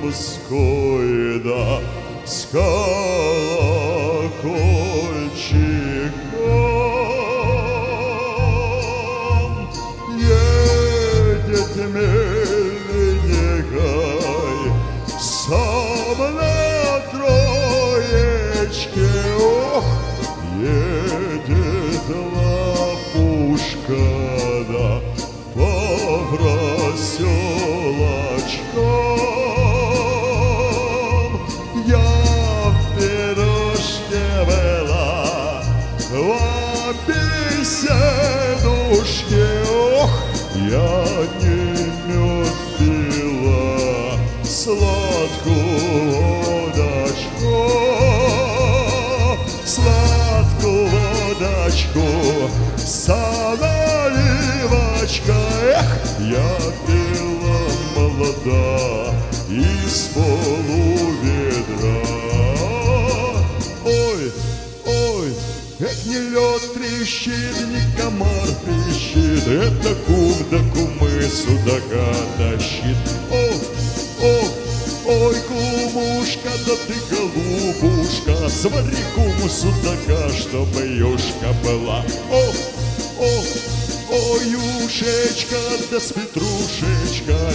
Ямской, да, с колокольчиком. Едет мельный негай сам на троечке. Ох, едет лопушка, да, по проселочкам. Я в пирожке была, в беседушке. Ох, я не мед пила, сладкую водочку, сладкую водочку, наливочка. Эх, я пила молода из полуведра. Ой, ой, эх, не лед трещит, не комар трещит, это кум да кумы судака тащит. Ох, ох, ой, кумушка, да ты голубушка, свари куму судака, чтобы юшка была. Ох, ох, ой, юшечка, да с петрушечкой,